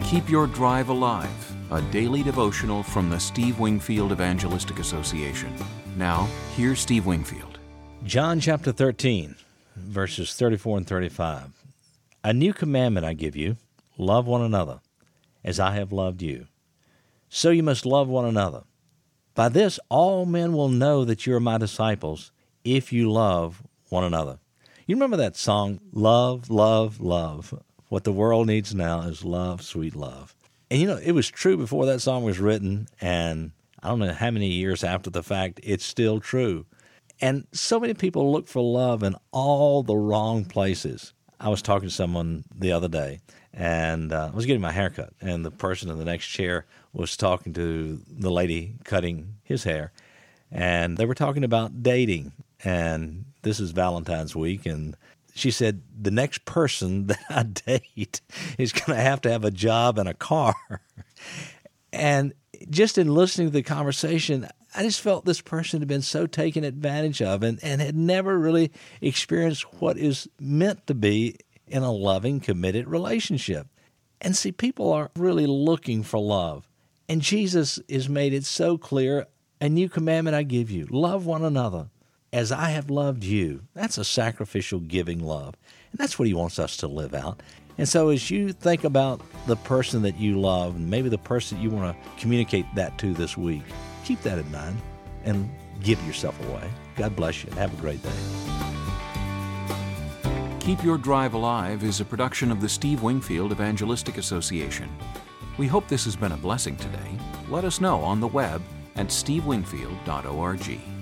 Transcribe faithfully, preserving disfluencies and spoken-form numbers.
Keep Your Drive Alive, a daily devotional from the Steve Wingfield Evangelistic Association. Now, here's Steve Wingfield. John chapter thirteen, verses thirty-four and thirty-five. A new commandment I give you, love one another, as I have loved you. So you must love one another. By this all men will know that you are my disciples, if you love one another. You remember that song, Love, Love, Love? What the world needs now is love, sweet love. And you know, it was true before that song was written, and I don't know how many years after the fact, it's still true. And so many people look for love in all the wrong places. I was talking to someone the other day, and uh, I was getting my hair cut, and the person in the next chair was talking to the lady cutting his hair, and they were talking about dating, and this is Valentine's week, and she said, the next person that I date is going to have to have a job and a car. And just in listening to the conversation, I just felt this person had been so taken advantage of and, and had never really experienced what is meant to be in a loving, committed relationship. And see, people are really looking for love. And Jesus has made it so clear, a new commandment I give you, love one another. As I have loved you. That's a sacrificial giving love. And that's what he wants us to live out. And so as you think about the person that you love, and maybe the person you want to communicate that to this week, keep that in mind and give yourself away. God bless you and have a great day. Keep Your Drive Alive is a production of the Steve Wingfield Evangelistic Association. We hope this has been a blessing today. Let us know on the web at steve wingfield dot org.